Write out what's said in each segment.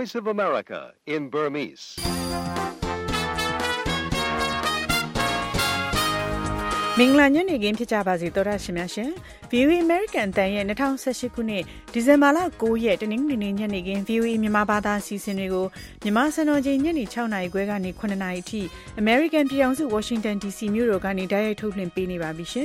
Voice of America in Burmese. မင်္ဂလာညနေခင်းဖြစ်ကြပါစေသောတာရှင်များရှင် VOA American တန်ရဲ့2018ခုနှစ်ဒီဇင်ဘာလ9ရက်တနင်္ဂနွေနေ့ညနေခင်း VOA မြန်မာဘာသာအစီအစဉ်တွေကိုမြန်မာစံတော်ချိန်ညနေ6နာရီခွဲကနေ9နာရီအထိ American ပြည်ထောင်စု Washington DC မြို့တော်ကနေတိုက်ရိုက်ထုတ်လွှင့်ပေးနေပါပြီရှင်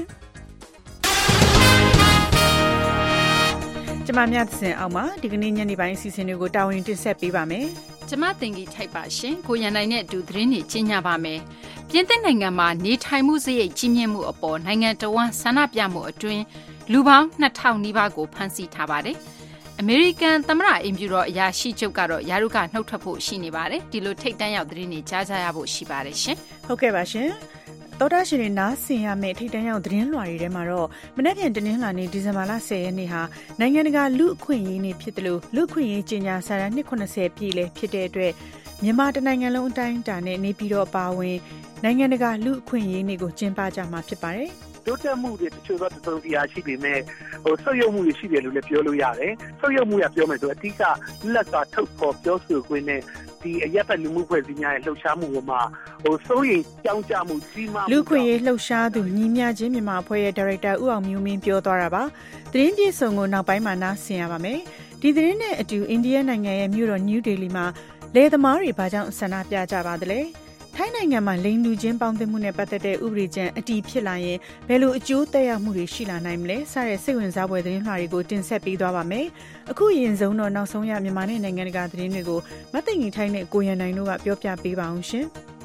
ကျမမြတ်စင်အောင်ပါဒီကနေ့ညနေပိုင်းအစီအစဉ်တွေကိုတာဝန်တင်ဆက်ပေးပါမယ်ကျမတင်ကြီးထိုက်ပါရှင်ကိုရန်နိုင်နဲ့အတူသတင်းတွေကြီးညာပါမယ်ပြင်သစ်နိုင်ငံမှာနေထိုင်မှုစရိတ်ကြီးမြင့်မှုအပေါ်နိုင်ငံတော်ဝန်ဆန္ဒပြမှုအတွင်းလူပေါင်း2000နီးပါးကိုဖမ်းဆီးထားပါတယ်အမေရိကန်သမ္မတအင်ဖြူတော်အရာရှိချုပ်ကတော့ယာရုကနှုတ်ထွက်ဖို့ရှိနေပါတယ်ဒီလိုထိတ်တန့်ရောက်သတင်းတွေကြားကြရဖို့ရှိပါတယ်ရှင်ဟုတ်ကဲ့ပါရှင်တော်တာရှင်တွေနားဆင်ရမယ့်ထိတ်တန့်ရောက်သတင်းလွှာတွေထဲမှာတော့မနေ့ပြန်တင်းလာနေ့ဒီဇင်ဘာလ10ရက်နေ့ဟာနိုင်ငံတကာလူအခွင့်အရေးနေ့ဖြစ်တယ်လို့လူအခွင့်အရေးကြေညာစာတမ်း290ပြည့်လဲဖြစ်တဲ့အတွက်မြန်မာတနိုင်ငံလုံးအတိုင်းအတာနဲ့နေပြည်တော်ပါဝင်နိုင်ငံတကာလူအခွင့်အရေးနေ့ကိုကျင်းပကြမှာဖြစ်ပါတယ်တိုးတက်မှုတွေတချို့သောတုံ့ပြန်ရှိပေမဲ့ဆုတ်ယုတ်မှုတွေရှိတယ်လို့လည်းပြောလို့ရတယ်ဆုတ်ယုတ်မှုရပြောမယ်ဆိုအဓိကလက်စာထုတ်ဖော်ပြောဆိုခွင့်နဲ့ဒီအရက်ပတ်လူမှုဖွဲ့စည်းများရဲ့လှုပ်ရှားမှုပေါ်မှာစိုးရိမ်ကြောင်းကြမှုကြီးမားလူခွင့်ရေးလှုပ်ရှားသူညီမျှချင်းမြန်မာအဖွဲ့ရဲ့ဒါရိုက်တာဦးအောင်မျိုးမင်းပြောသွားတာပါသတင်းပြေဆုံးကိုနောက်ပိုင်းမှာနားဆင်ရပါမယ်ဒီသတင်းနဲ့အတူအိန္ဒိယနိုင်ငံရဲ့မြို့တော်နယူးဒေလီမှာလယ်သမားတွေဘာကြောင့်ဆန္ဒပြကြပါသလဲထိုင်းနိုင်ငံမှာလိင်လူချင်းပေါင်းသင်းမှုနဲ့ပတ်သက်တဲ့ဥပဒေကြမ်းအတည်ဖြစ်လာရင်ဘယ်လိုအကျိုးသက်ရောက်မှုတွေရှိလာနိုင်မလဲစတဲ့စိတ်ဝင်စားဖွယ်သတင်းလွှာတွေကိုတင်ဆက်ပေးသွားပါမယ်အခုရင်ဆုံးတော့နောက်ဆုံးရမြန်မာနဲ့နိုင်ငံတကာသတင်းတွေကိုမသိင်ကြီးထိုင်းနဲ့ကိုရန်နိုင်တို့ကပြောပြပေးပါအောင်ရှင်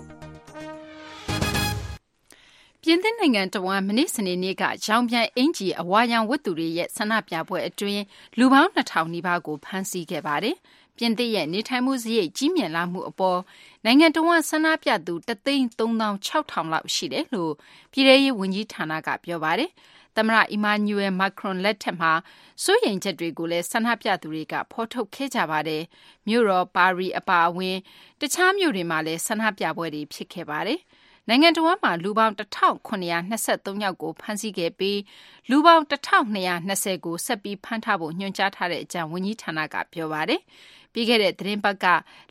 ပြင်သစ်နိုင်ငံတဝမ်းမနေ့စနေနေ့ကရောင်ပြန်အင်ဂျီအဝါရောင်ဝတ်သူတွေရဲ့ဆန္ဒပြပွဲအတွင်းလူပေါင်း2000နီးပါးကိုဖမ်းဆီးခဲ့ပါတယ်ပြင်သစ်ရဲ့နေထိုင်မှုစရိတ်ကြီးမြင့်လာမှုအပေါ်နိုင်ငံတော်ဝန်ဆန္ဒပြသူ336,000လောက်ရှိတယ်လို့ပြည်ထောင်စုဝန်ကြီးဌာနကပြောပါတယ်။သမ္မတအီမာနျူရယ်မက်ခရွန်လက်ထက်မှာစိုးရိမ်ချက်တွေကိုလည်းဆန္ဒပြသူတွေကဖော်ထုတ်ခဲ့ကြပါတယ်။မြို့တော်ပါရီအပါအဝင်တခြားမြို့တွေမှာလည်းဆန္ဒပြပွဲတွေဖြစ်ခဲ့ပါတယ်။နိုင်ငံတော်မှာလူပေါင်း1923ယောက်ကိုဖမ်းဆီးခဲ့ပြီးလူပေါင်း1220ကိုဆက်ပြီးဖမ်းထားဖို့ညွှန်ကြားထားတဲ့အကြောင်းဝန်ကြီးဌာနကပြောပါတယ်။ပြီးခဲ့တဲ့သတင်းပတ်က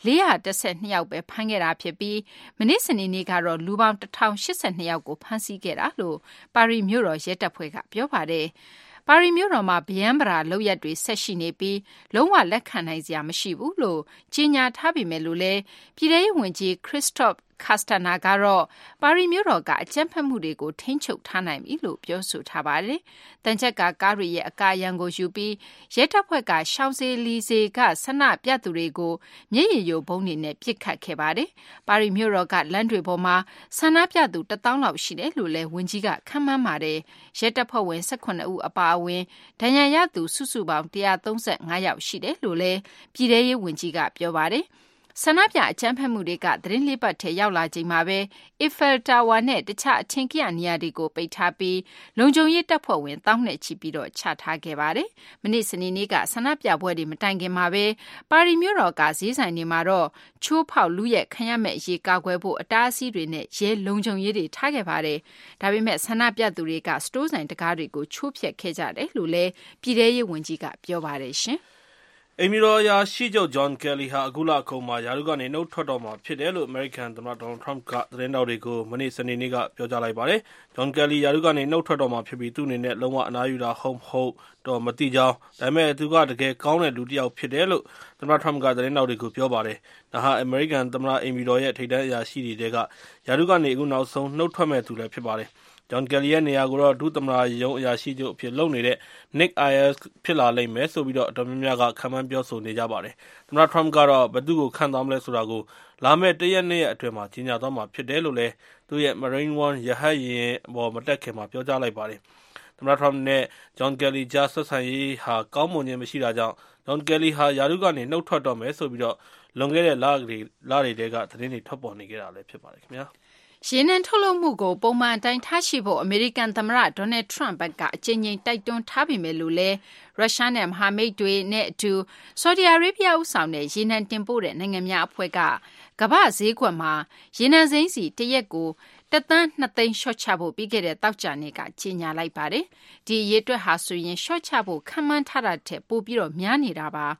412ယောက်ပဲဖမ်းခဲ့တာဖြစ်ပြီးမနေ့စနေနေ့ကတော့လူပေါင်း1082ယောက်ကိုဖမ်းဆီးခဲ့တာလို့ပါရီမြို့တော်ရဲတပ်ဖွဲ့ကပြောပါတယ်။ပါရီမြို့တော်မှာဗျမ်းပရာလောက်ရက်တွေဆက်ရှိနေပြီးလုံးဝလက်ခံနိုင်စရာမရှိဘူးလို့ကြေညာထားပေမဲ့လို့လည်းပြည်ထောင်စုဝန်ကြီးခရစ်စတော့ခါစတာနာကတော့ပါရီမြို့တော်ကအကြမ်းဖက်မှုတွေကိုထိန်းချုပ်ထားနိုင်ပြီလို့ပြောဆိုထားပါတယ်။တန်ချက်ကကားတွေရဲ့အကာအရံကိုယူပြီးရဲတပ်ဖွဲ့ကရှောင်းစေလီစေကဆန္ဒပြသူတွေကိုမျက်ရည်ယိုဗုံးတွေနဲ့ပစ်ခတ်ခဲ့ပါတယ်။ပါရီမြို့တော်ကလမ်းတွေပေါ်မှာဆန္ဒပြသူ1000လောက်ရှိတယ်လို့လည်းဝန်ကြီးကခန့်မှန်းပါတယ်။ရဲတပ်ဖွဲ့ဝင်18ဦးအပါအဝင်ဒဏ်ရာရသူစုစုပေါင်း135ယောက်ရှိတယ်လို့လည်းပြည်ထောင်စုဝန်ကြီးကပြောပါတယ်။ဆန္ဒပြအကြမ်းဖက်မှုတွေကသတင်းလေးပတ်ထဲရောက်လာချိန်မှာပဲ Eiffel Tower နဲ့တခြားအထင်ကရနေရာတွေကိုပိတ်ထားပြီးလုံခြုံရေးတပ်ဖွဲ့ဝင်တောင်းနဲ့ချီပြီးတော့ချထားခဲ့ပါတယ်။မနေ့စနေနေ့ကဆန္ဒပြပွဲတွေမတိုင်ခင်မှာပဲပါရီမြို့တော်ကဈေးဆိုင်တွေမှာတော့ချိုးဖောက်လူရဲ့ခံရမဲ့အရေးကာကွယ်ဖို့အတားအဆီးတွေနဲ့ရဲလုံခြုံရေးတွေထားခဲ့ပါတယ်။ဒါပေမဲ့ဆန္ဒပြသူတွေကစတိုးဆိုင်တကားတွေကိုချိုးဖျက်ခဲ့ကြတယ်လို့လည်းပြည်ထောင်စုဝန်ကြီးကပြောပါတယ်ရှင်။အိမ်ဖြူတော်အရာရှိချုပ်ဂျွန်ကယ်လီဟာအခုလအကုန်မှာရာထူးကနေနှုတ်ထွက်တော့မှာဖြစ်တယ်လို့အမေရိကန်သမ္မတဒေါ်နယ်ထရမ့်ကသတင်းထောက်တွေကိုမနေ့စနေနေ့ကပြောကြားလိုက်ပါတယ်။ဂျွန်ကယ်လီရာထူးကနေနှုတ်ထွက်တော့မှာဖြစ်ပြီးသူ့အနေနဲ့လုံးဝအနားယူတာဟုတ်မဟုတ်တော့မသိကြောင်းဒါပေမဲ့သူကတကယ်ကောင်းတဲ့လူတစ်ယောက်ဖြစ်တယ်လို့သမ္မတထရမ့်ကသတင်းထောက်တွေကိုပြောပါတယ်။ဒါဟာအမေရိကန်သမ္မတအိမ်ဖြူတော်ရဲ့ထိပ်တန်းအရာရှိတွေထဲကရာထူးကနေအခုနောက်ဆုံးနှုတ်ထွက်မဲ့သူလည်းဖြစ်ပါတယ်။ဂျွန်ကယ်လီရဲ့နေရာကိုတော့ဒုသမ္မတရုံးအရာရှိချုပ်အဖြစ်လုပ်နေတဲ့ Nick Ayers ဖြစ်လာလိမ့်မယ်ဆိုပြီးတော့အတော်များများကခန့်မှန်းပြောဆိုနေကြပါတယ်။သမ္မတထရမ့်ကတော့ဘယ်သူ့ကိုခန့်သွားမလဲဆိုတာကိုလာမယ့်1ရက်2ရက်အတွင်းမှာကြေညာသွားမှာဖြစ်တယ်လို့လည်းသူ့ရဲ့ Marine One ရဟတ်ယာဉ်ပေါ်မတက်ခင်မှာပြောကြားလိုက်ပါတယ်။သမ္မတထရမ့်နဲ့ဂျွန်ကယ်လီကြားဆက်ဆံရေးဟာကောင်းမွန်ခြင်းမရှိတာကြောင့်ဂျွန်ကယ်လီဟာရာထူးကနေနှုတ်ထွက်တော့မယ်ဆိုပြီးတော့လွန်ခဲ့တဲ့လတွေထဲကသတင်းတွေထွက်ပေါ်နေကြတာလည်းဖြစ်ပါတယ်ခင်ဗျာ။ရေနံထုတ်လုပ်မှုကိုပုံမှန်အတိုင်းထားရှိဖို့အမေရိကန်သမ္မတဒေါ်နယ်ထရမ့်ကအကြိမ်ကြိမ်တိုက်တွန်းထားပေမဲ့လို့လည်းရုရှားနဲ့မဟာမိတ်တွေနဲ့အတူဆော်ဒီအာရေဗျဦးဆောင်တဲ့ရေနံတင်ပို့တဲ့နိုင်ငံများအဖွဲ့ကကမ္ဘာ့ဈေးကွက်မှာရေနံစိမ်းစီတရက်ကို1.2 သန်းရှော့ချဖို့ပြီးခဲ့တဲ့သောကြာနေ့ကကြေညာလိုက်ပါတယ်။ဒီအရေးအတွက်ဟာဆိုရင်ရှော့ချဖို့ခန့်မှန်းထားတာထက်ပိုပြီးတော့များနေတာပါ။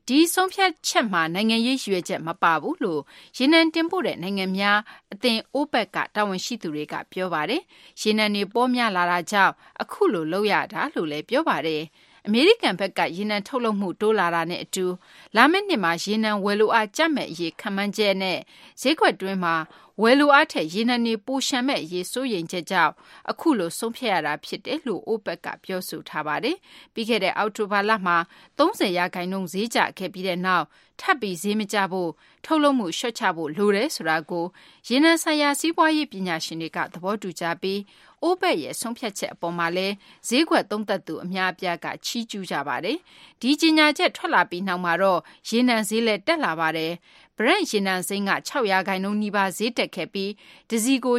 ဒီဆုံးဖြတ်ချက်မှာနိုင်ငံရေးရွေးချက်မပါဘူးလို့ရေနံတင်ပို့တဲ့နိုင်ငံများအသင်း OPEC ကတာဝန်ရှိသူတွေကပြောပါတယ်။ရေနံတွေပေါများလာတာကြောင့်အခုလိုလုပ်ရတာလို့လည်းပြောပါတယ်။အမေရိကန်ဘက်ကရေနံထုတ်လုပ်မှုတိုးလာတာနဲ့အတူလာမယ့်နှစ်မှာရေနံဝယ်လိုအားကျမဲ့အရေးခံမှန်းချက်နဲ့ဈေးကွက်တွင်းမှာဝယ်လိုအားထက်ရေနံတွေပိုရှံမဲ့အရေးစိုးရိမ်ချက်ကြောင့်အခုလိုဆုံးဖြတ်ရတာဖြစ်တယ်လို့ OPEC ကပြောဆိုထားပါတယ်။ပြီးခဲ့တဲ့အောက်တိုဘာလမှာ30%ဈေးကျခဲ့ပြီးတဲ့နောက်ထပ်ပြီးဈေးမကျဖို့ထုတ်လုပ်မှုလျှော့ချဖို့လိုတယ်ဆိုတာကိုရေနံဆိုင်ရာစီးပွားရေးပညာရှင်တွေကသဘောတူကြပြီးOPEC ရဲ့ဆုံးဖြတ်ချက်အပေါ်မှာလည်းဈေးကွက်သုံးသပ်သူအများအပြားကချီးကျူးကြပါတယ်။ဒီကြေညာချက်ထွက်လာပြီးနောက်မှာတော့ရေနံဈေးလည်းတက်လာပါတယ်။ Brent ရေနံစိမ်းက6%နီးပါးဈေးတက်ခဲ့ပြီးတစည်ကို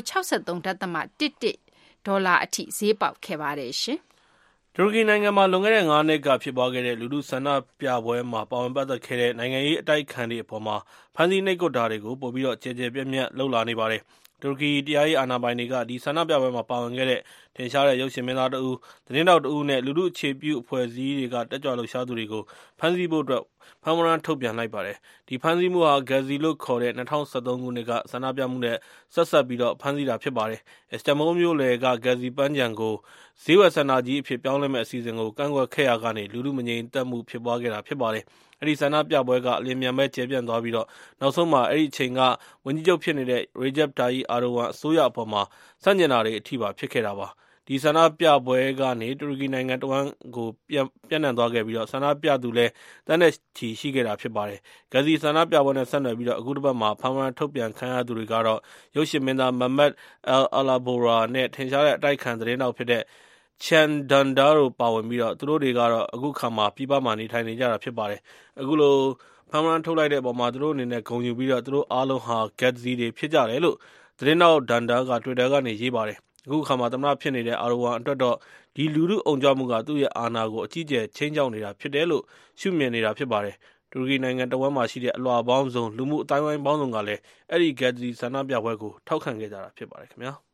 63.11ဒေါ်လာအထိဈေးပေါက်ခဲ့ပါတယ်ရှင်။တူရကီနိုင်ငံမှာလွန်ခဲ့တဲ့9နှစ်ကဖြစ်ပွားခဲ့တဲ့လူထုဆန္ဒပြပွဲမှာပါဝင်ပတ်သက်ခဲ့တဲ့နိုင်ငံရေးအတိုက်အခံတွေအပေါ်မှာဖမ်းဆီးနှိပ်ကွပ်တာတွေကိုပိုပြီးတော့ကျယ်ကျယ်ပြန့်ပြန့်လုပ်လာနေပါတယ်။တူရကီတရားရေးအာဏာပိုင်တွေကဒီဆန္ဒပြပွဲမှာပါဝင်ခဲ့တဲ့ထင်ရှားတဲ့ရုပ်ရှင်မင်းသားတဦး၊သတင်းထောက်တဦးနဲ့လူထုအခြေပြုအဖွဲ့အစည်းတွေကတက်ကြွလှုပ်ရှားသူတွေကိုဖမ်းဆီးဖို့အတွက်ဖမ်းဝရမ်းထုတ်ပြန်လိုက်ပါတယ်။ဒီဖမ်းဆီးမှုဟာ Gezi လို့ခေါ်တဲ့2013ခုနှစ်ကဆန္ဒပြမှုနဲ့ဆက်စပ်ပြီးတော့ဖမ်းဆီးတာဖြစ်ပါတယ်။ Istanbul မြို့လယ်က Gezi ပန်းခြံကိုဈေးဝယ်စင်တာကြီးအဖြစ်ပြောင်းလဲမဲ့အစီအစဉ်ကိုကန့်ကွက်ခဲ့ရာကနေလူထုမငြိမ်သက်မှုဖြစ်ပွားခဲ့တာဖြစ်ပါတယ်။အဲဒီဆန္ဒပြပွဲကအလျင်မြန်ပဲကျယ်ပြန့်သွားပြီးတော့နောက်ဆုံးမှာအဲဒီအချိန်ကဝန်ကြီးချုပ်ဖြစ်နေတဲ့ Recep Tayyip Erdogan အစိုးရအပေါ်မှာဆန့်ကျင်တာတွေအထိပါဖြစ်ခဲ့တာပါ။ဒီဆန္ဒပြပွဲကနေတူရကီနိုင်ငံတဝန်းကိုပြန့်နှံ့သွားခဲ့ပြီးတော့ဆန္ဒပြသူလည်းတန်းနဲ့ချီရှိခဲ့တာဖြစ်ပါတယ်။ Gezi ဆန္ဒပြပွဲနဲ့ဆက်နွယ်ပြီးတော့အခုတစ်ပတ်မှာဖမ်းဝရမ်းထုတ်ပြန်ခံရသူတွေကတော့ရုပ်ရှင်မင်းသား Mehmet Alabora နဲ့ထင်ရှားတဲ့အတိုက်ခံသတင်းတောက်ဖြစ်တဲ့ Can Dündar တို့ပါဝင်ပြီးတော့သူတို့တွေကတော့အခုခါမှာပြည်ပမှာနေထိုင်နေကြတာဖြစ်ပါတယ်။အခုလိုဖမ်းဝရမ်းထုတ်လိုက်တဲ့အပေါ်မှာသူတို့အနေနဲ့ဂုဏ်ယူပြီးတော့သူတို့အားလုံးဟာ Gezi တွေဖြစ်ကြတယ်လို့သတင်းတောက် Dündar က Twitter ကနေရေးပါတယ်။အခုခါမှာသမ္မတဖြစ်နေတဲ့ Erdogan အတွက်တော့ဒီလူထုအုံကြွမှုကသူ့ရဲ့အာဏာကိုအကြီးကျယ်ချိန်ချောက်နေတာဖြစ်တယ်လို့ရှုမြင်နေတာဖြစ်ပါတယ်။တူရကီနိုင်ငံတဝန်းမှာရှိတဲ့အလွှာပေါင်းစုံလူမှုအတိုင်းဝိုင်းပေါင်းစုံကလည်းအဲဒီ Gezi ဆန္ဒပြပွဲကိုထောက်ခံခဲ့ကြတာဖြစ်ပါတယ်ခင်ဗျာ။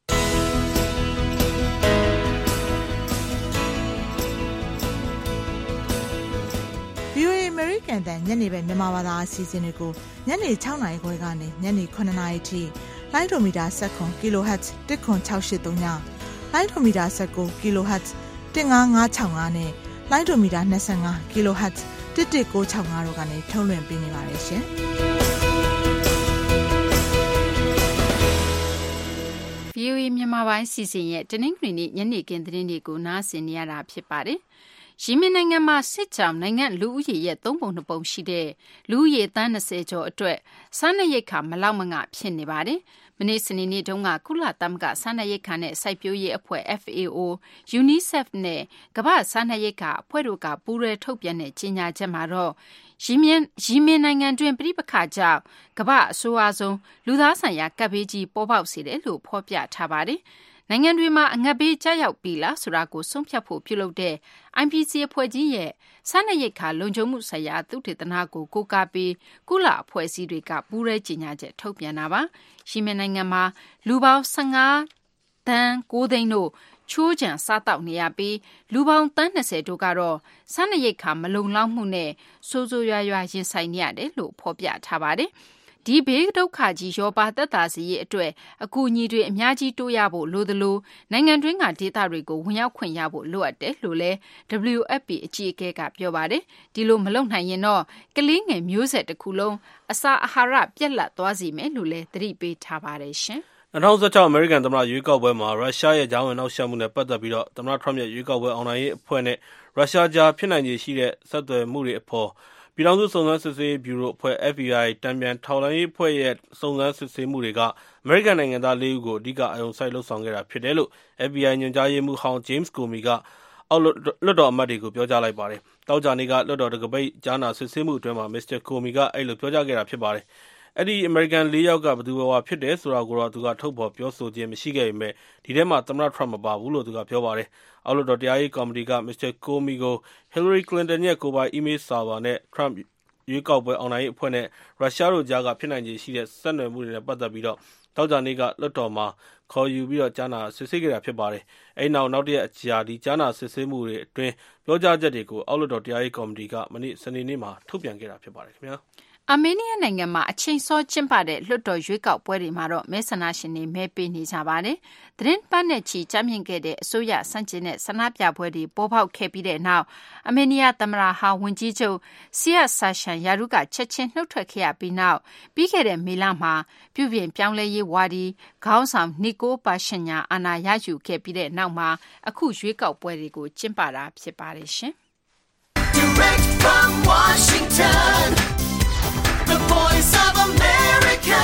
VOA American တန်ညနေပဲမြန်မာဘာသာအစီအစဉ်တွေကိုညနေ6နာရီခွဲကနေညနေ9နာရီထိလိုင်းဒိုမီတာ17 kHz 10683ညလိုင်းဒိုမီတာ19 kHz 15565နဲ့လိုင်းဒိုမီတာ25 kHz 11965တို့ကနေထုတ်လွှင့်ပေးနေပါတယ်ရှင်။ VOA မြန်မာပိုင်းစီစဉ်ရဲ့တနင်္ဂနွေနေ့ညနေခင်းသတင်းတွေကိုနားဆင်နေရတာဖြစ်ပါတယ်။ယီမင်နိုင်ငံမှာစစ်ကြောင့်နိုင်ငံလူဦးရေရဲ့3ပုံ2ပုံရှိတဲ့လူဦးရေသန်း20ကျော်အတွက်စားနပ်ရိက္ခာမလောက်မငဖြစ်နေပါတယ်။မနေ့စနေနေ့တုန်းကကုလသမဂ္ဂစားနပ်ရိက္ခာနဲ့စိုက်ပျိုးရေးအဖွဲ့ FAO, UNICEF နဲ့ကမ္ဘာ့စားနပ်ရိက္ခာအဖွဲ့တို့ကပူးရဲထုတ်ပြန်တဲ့ကြေညာချက်မှာတော့ယီမင်နိုင်ငံတွင်ပြိပခါကြောင့်ကမ္ဘာအဆိုးအဆုံးလူသားဆိုင်ရာကပ်ဘေးကြီးပေါ်ပေါက်စေတယ်လို့ဖော်ပြထားပါတယ်။နိုင်ငံတွေမှာအငတ်ဘေးကျရောက်ပြီလားဆိုတာကိုဆုံးဖြတ်ဖို့ပြုလုပ်တဲ့ IPC အဖွဲ့ကြီးရဲ့စားနပ်ရိက္ခာလုံခြုံမှုဆိုင်ရာသုတေသနကိုကိုးကားပြီးကုလအဖွဲ့အစည်းတွေကပူးရဲကြေညာချက်ထုတ်ပြန်တာပါ။ယီမင်နိုင်ငံမှာလူပေါင်း15သန်း9သိန်းတို့ချိုးချံစားတောက်နေရပြီးလူပေါင်းသန်း20တို့ကတော့စားနပ်ရိက္ခာမလုံလောက်မှုနဲ့ဆိုးဆိုးရွားရွားရင်ဆိုင်နေရတယ်လို့ဖော်ပြထားပါတယ်။ဒီဘေးဒုက္ခကြီးရောပါသက်သာစေရေးအတွက်အကူအညီတွေအများကြီးတိုးရဖို့လိုသလိုနိုင်ငံတွင်းကဒေသတွေကိုဝင်ရောက်ခွင့်ရဖို့လိုအပ်တယ်လို့လည်း WFP အကြီးအကဲကပြောပါတယ်။ဒီလိုမလုပ်နိုင်ရင်တော့ကလေးငယ်မျိုးဆက်တစ်ခုလုံးအစာအာဟာရပြတ်လတ်သွားစေမယ်လို့လည်းသတိပေးထားပါတယ်ရှင်။ 2016အမေရိကန်သမ္မတရွေးကောက်ပွဲမှာရုရှားရဲ့ကြားဝင်နှောက်ယှက်မှုနဲ့ပတ်သက်ပြီးတော့သမ္မတထရမ့်ရဲ့ရွေးကောက်ပွဲအောင်နိုင်ရေးအဖွဲ့နဲ့ရုရှားကြားဖြစ်နိုင်ခြေရှိတဲ့ဆက်သွယ်မှုတွေအပေါ်ပြည်ထောင်စုစုံစမ်းစစ်ဆေးဗျူရိုအဖွဲ့ FBI တံပြန်ထောက်လှမ်းရေးအဖွဲ့ရဲ့စုံစမ်းစစ်ဆေးမှုတွေကအမေရိကန်နိုင်ငံသား4ဦးကိုအဓိကအာရုံစိုက်လှုပ်ဆောင်ခဲ့တာဖြစ်တယ်လို့ FBI ညွှန်ကြားရေးမှူးဟောင်း James Comey ကအောက်လွှတ်တော်အမတ်တွေကိုပြောကြားလိုက်ပါတယ်။တောက်ကြနေ့ကလွှတ်တော်တံခါးပိတ်ကြားနာစစ်ဆေးမှုအတွင်းမှာ Mr. Comey ကအဲ့လိုပြောကြားခဲ့တာဖြစ်ပါတယ်။အဲ့ဒီအမေရိကန်4ယောက်ကဘယ်သူဘဝဖြစ်တယ်ဆိုတာကိုတော့သူကထုတ်ဖော်ပြောဆိုခြင်းမရှိခဲ့ပေမဲ့ဒီထဲမှာသမ္မတထရမ့်မပါဘူးလို့သူကပြောပါတယ်။အောက်လွှတ်တော်တရားရေးကော်မတီက Mr. Comey ကို Hillary Clinton ရဲ့ကိုယ်ပိုင် email server နဲ့ Trump ရွေးကောက်ပွဲအောင်နိုင်ရေးအဖွဲ့နဲ့ရုရှားတို့ကြားကဖြစ်နိုင်ခြေရှိတဲ့ဆက်နွယ်မှုတွေနဲ့ပတ်သက်ပြီးသောကြာနေ့ကလွှတ်တော်မှာခေါ်ယူပြီးကြားနာစစ်ဆေးခဲ့တာဖြစ်ပါတယ်။အဲဒီနောက်တစ်ရက်အကြာကြားနာစစ်ဆေးမှုတွေအတွင်းပြောကြားချက်တွေကိုအောက်လွှတ်တော်တရားရေးကော်မတီကမနေ့စနေနေ့မှာထုတ်ပြန်ခဲ့တာဖြစ်ပါတယ်ခင်ဗျာ။အာမေးနီးယားနိုင်ငံမှာအချိန်စောကျင်းပတဲ့လွှတ်တော်ရွေးကောက်ပွဲတွေမှာတော့မဲဆန္ဒရှင်တွေမဲပေးနေကြပါတယ်။သတင်းပတ်နဲ့ချီကြာမြင့်ခဲ့တဲ့အစိုးရစန့်ကျင်တဲ့ဆန္ဒပြပွဲတွေပေါ်ပေါက်ခဲ့ပြီးတဲ့နောက်အာမေးနီးယားသမ္မတဟောင်းဝန်ကြီးချုပ်ဆီယက်ဆာရှန်ယာရုကချက်ချင်းနှုတ်ထွက်ခဲ့ရပြီးနောက်ပြီးခဲ့တဲ့မေလမှာပြုပြင်ပြောင်းလဲရေးဝါဒီခေါင်းဆောင်နီကိုပါရှင်ညာအာဏာရယူခဲ့ပြီးတဲ့နောက်မှာအခုရွေးကောက်ပွဲတွေကိုကျင်းပတာဖြစ်ပါတယ်ရှင်။ Direct from Washington The Voice of America,